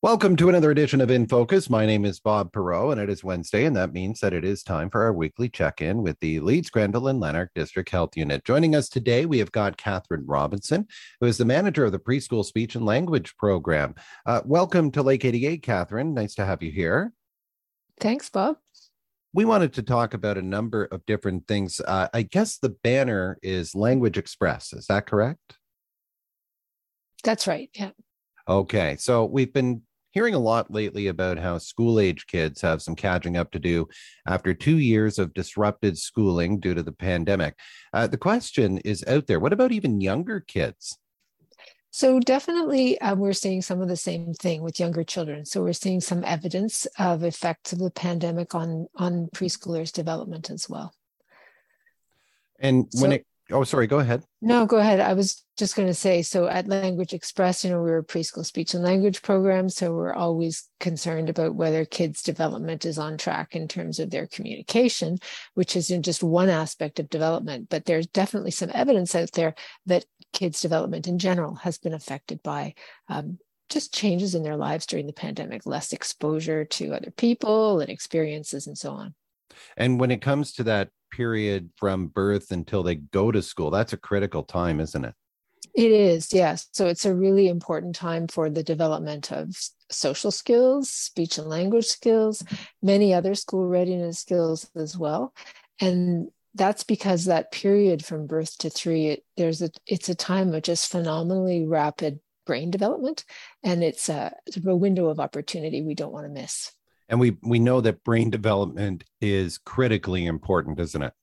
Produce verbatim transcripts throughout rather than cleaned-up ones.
Welcome to another edition of In Focus. My name is Bob Perot, and it is Wednesday, and that means that it is time for our weekly check-in with the Leeds, Grenville, and Lanark District Health Unit. Joining us today, we have got Catherine Robinson, who is the manager of the Preschool Speech and Language Program. Uh, welcome to Lake eighty-eight, Catherine. Nice to have you here. Thanks, Bob. We wanted to talk about a number of different things. Uh, I guess the banner is Language Express. Is that correct? That's right. Yeah. Okay. So we've been hearing a lot lately about how school-age kids have some catching up to do after two years of disrupted schooling due to the pandemic. Uh, the question is out there. What about even younger kids? So definitely uh, we're seeing some of the same thing with younger children. So we're seeing some evidence of effects of the pandemic on, on preschoolers' development as well. And when So, it, oh, sorry, go ahead. no, go ahead. I was just going to say, so at Language Express, you know, we're a preschool speech and language program. So we're always concerned about whether kids' development is on track in terms of their communication, which is in just one aspect of development. But there's definitely some evidence out there that kids' development in general has been affected by um, just changes in their lives during the pandemic, less exposure to other people and experiences and so on. And when it comes to that period from birth until they go to school, that's a critical time, isn't it? It is, yes. So it's a really important time for the development of social skills, speech and language skills, many other school readiness skills as well. And that's because that period from birth to three, it, there's a, it's a time of just phenomenally rapid brain development. And it's a, it's a window of opportunity we don't want to miss. And we, we know that brain development is critically important, isn't it?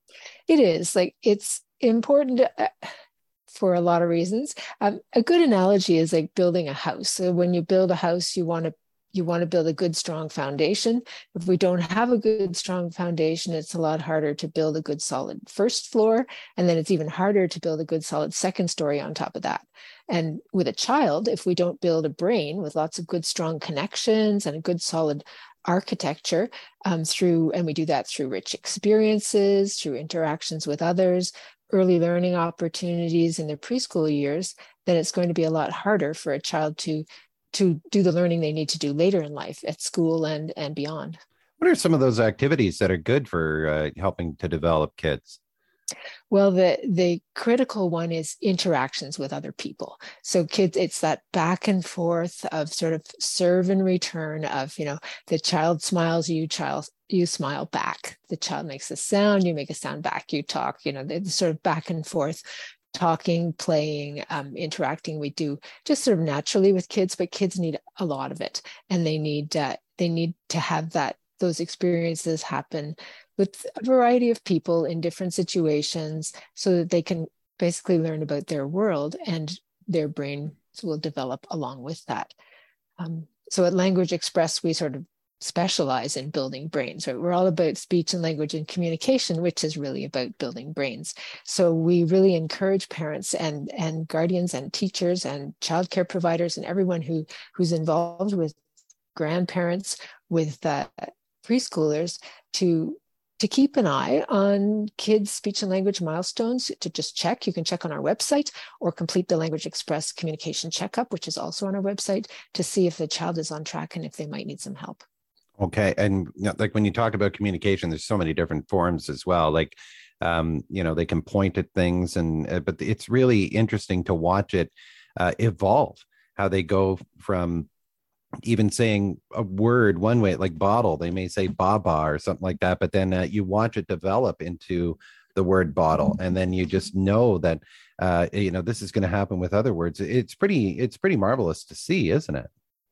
It is. Like, it's important. Uh, for a lot of reasons. Um, a good analogy is like building a house. So when you build a house, you want to you want to build a good, strong foundation. If we don't have a good, strong foundation, it's a lot harder to build a good, solid first floor. And then it's even harder to build a good, solid second story on top of that. And with a child, if we don't build a brain with lots of good, strong connections and a good, solid architecture um, through, and we do that through rich experiences, through interactions with others, early learning opportunities in their preschool years, then it's going to be a lot harder for a child to to do the learning they need to do later in life at school and and beyond. What are some of those activities that are good for uh, helping to develop kids? Well, the the critical one is interactions with other people. So kids, it's that back and forth of sort of serve and return of, you know, the child smiles, you child you smile back. The child makes a sound, you make a sound back, you talk, you know, the, the sort of back and forth talking, playing, um, interacting we do just sort of naturally with kids, but kids need a lot of it. And they need uh, they need to have that those experiences happen with a variety of people in different situations so that they can basically learn about their world and their brains will develop along with that. Um, so at Language Express, we sort of specialize in building brains, right? We're all about speech and language and communication, which is really about building brains. So we really encourage parents and, and guardians and teachers and childcare providers and everyone who, who's involved with grandparents, with uh, preschoolers to to keep an eye on kids' speech and language milestones, to just check. You can check on our website or complete the Language Express communication checkup, which is also on our website, to see if the child is on track and if they might need some help. Okay. And you know, like when you talk about communication, there's so many different forms as well. Like, um, you know, they can point at things and, uh, but it's really interesting to watch it uh, evolve, how they go from even saying a word one way, like bottle, they may say baba or something like that, but then uh, you watch it develop into the word bottle, and then you just know that uh, you know this is going to happen with other words. It's pretty, it's pretty marvelous to see, isn't it?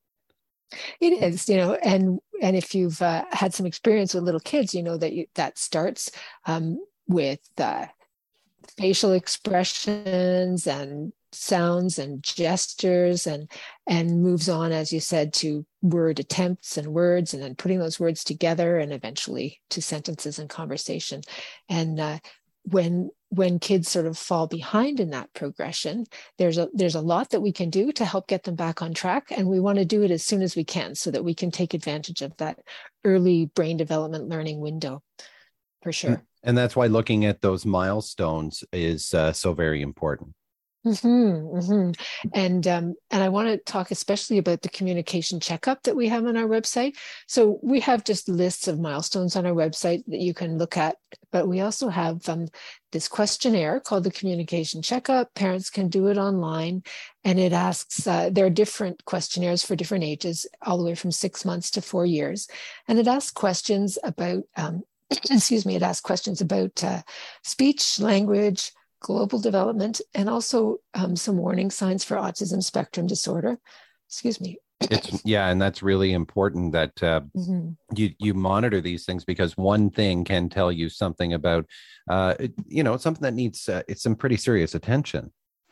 It is, you know, and and if you've uh, had some experience with little kids, you know that you, that starts um, with uh, facial expressions and sounds and gestures and and moves on, as you said, to word attempts and words, and then putting those words together and eventually to sentences and conversation. And uh, when when kids sort of fall behind in that progression, there's a there's a lot that we can do to help get them back on track, and we want to do it as soon as we can so that we can take advantage of that early brain development learning window, for And, sure. and that's why looking at those milestones is uh, so very important. Mm-hmm, mm-hmm. And um, and I want to talk especially about the communication checkup that we have on our website. So we have just lists of milestones on our website that you can look at, but we also have um, this questionnaire called the communication checkup. Parents can do it online, and it asks. Uh, there are different questionnaires for different ages, all the way from six months to four years, and it asks questions about. Um, excuse me. It asks questions about uh, speech, language, global development, and also um, some warning signs for autism spectrum disorder. Excuse me. It's yeah, and that's really important that uh, Mm-hmm. you you monitor these things, because one thing can tell you something about uh, you know, something that needs uh, it's some pretty serious attention.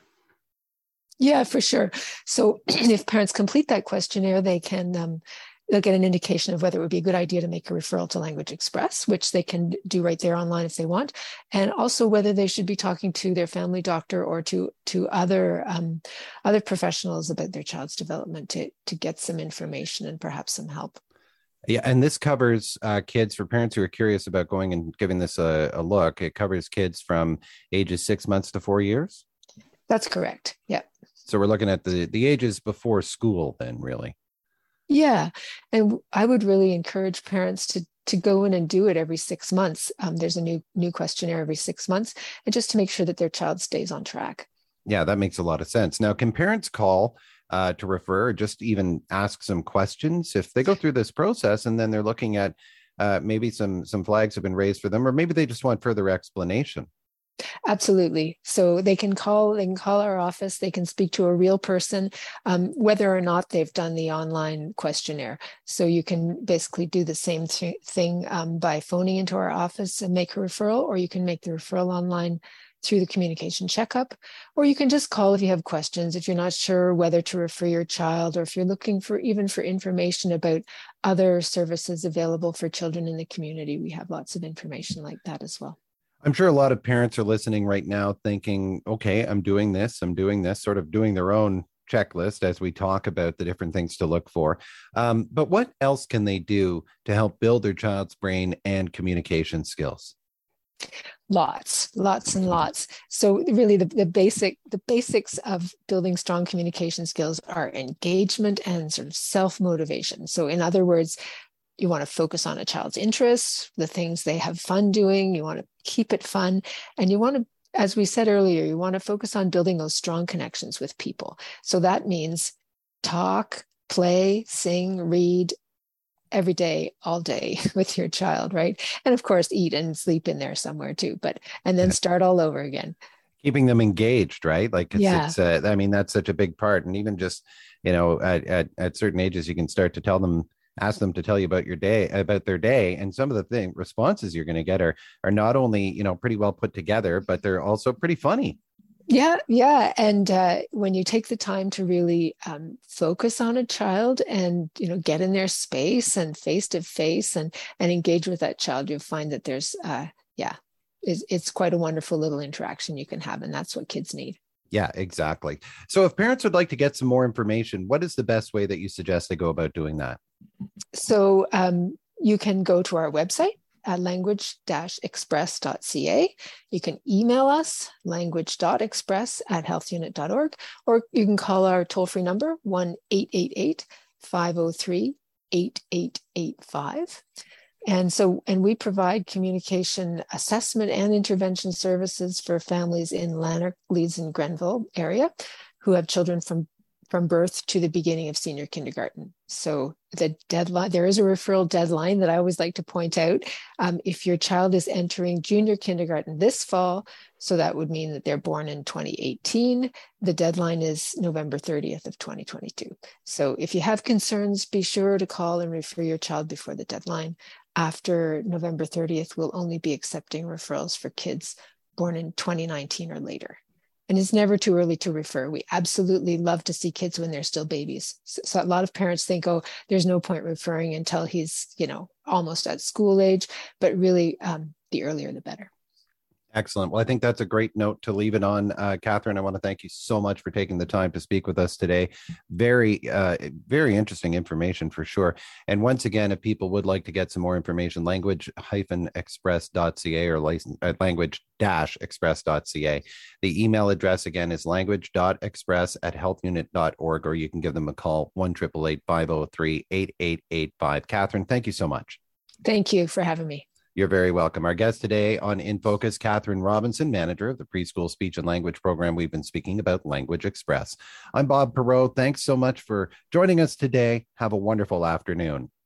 Yeah, for sure. So if parents complete that questionnaire, they can um, they'll get an indication of whether it would be a good idea to make a referral to Language Express, which they can do right there online if they want, and also whether they should be talking to their family doctor or to to other um, other professionals about their child's development to to get some information and perhaps some help. Yeah, and this covers uh, kids, for parents who are curious about going and giving this a, a look. It covers kids from ages six months to four years. That's correct. Yeah. So we're looking at the the ages before school, then, really. Yeah, and I would really encourage parents to to go in and do it every six months. Um, there's a new new questionnaire every six months, and just to make sure that their child stays on track. Yeah, that makes a lot of sense. Now, can parents call uh, to refer, or just even ask some questions if they go through this process and then they're looking at uh, maybe some some flags have been raised for them, or maybe they just want further explanation? Absolutely. So they can call, they can call our office, they can speak to a real person, um, whether or not they've done the online questionnaire. So you can basically do the same th- thing um, by phoning into our office and make a referral, or you can make the referral online through the communication checkup, or you can just call if you have questions, if you're not sure whether to refer your child, or if you're looking for even for information about other services available for children in the community. We have lots of information like that as well. I'm sure a lot of parents are listening right now thinking, okay, I'm doing this, I'm doing this, sort of doing their own checklist as we talk about the different things to look for. Um, but what else can they do to help build their child's brain and communication skills? Lots, lots and lots. So really the, the basic, the basics of building strong communication skills are engagement and sort of self-motivation. So in other words, you want to focus on a child's interests, the things they have fun doing. You want to keep it fun. And you want to, as we said earlier, you want to focus on building those strong connections with people. So that means talk, play, sing, read every day, all day with your child, right? And of course, eat and sleep in there somewhere too, but, and then start all over again. Keeping them engaged, right? Like it's, Yeah. it's, uh, I mean, that's such a big part. And even just, you know, at, at, at certain ages, you can start to tell them, ask them to tell you about your day, about their day. And some of the thing responses you're going to get are, are not only, you know, pretty well put together, but they're also pretty funny. Yeah, yeah, and uh, when you take the time to really um, focus on a child and you know get in their space and face to face and and engage with that child, you'll find that there's uh, yeah, it's, it's quite a wonderful little interaction you can have, and that's what kids need. Yeah, exactly. So if parents would like to get some more information, what is the best way that you suggest they go about doing that? So um, you can go to our website at language express dot c a. You can email us language dot express at health unit dot org, or you can call our toll-free number one eight eight eight, five oh three, eight eight eight five. And so, and we provide communication assessment and intervention services for families in Lanark, Leeds, and Grenville area who have children from from birth to the beginning of senior kindergarten. So the deadline, there is a referral deadline that I always like to point out. Um, if your child is entering junior kindergarten this fall, so that would mean that they're born in twenty eighteen, the deadline is November thirtieth of twenty twenty-two. So if you have concerns, be sure to call and refer your child before the deadline. After November thirtieth, we'll only be accepting referrals for kids born in twenty nineteen or later. And it's never too early to refer. We absolutely love to see kids when they're still babies. So, so a lot of parents think, oh, there's no point referring until he's, you know, almost at school age, but really um, the earlier the better. Excellent. Well, I think that's a great note to leave it on. Uh, Catherine, I want to thank you so much for taking the time to speak with us today. Very, uh, very interesting information for sure. And once again, if people would like to get some more information, language express dot c a or license, uh, language express dot c a. The email address again is language dot express at health unit dot org, or you can give them a call, one eight eight eight, five oh three, eight eight eight five. Catherine, thank you so much. Thank you for having me. You're very welcome. Our guest today on In Focus, Catherine Robinson, manager of the preschool speech and language program. We've been speaking about Language Express. I'm Bob Perreault. Thanks so much for joining us today. Have a wonderful afternoon.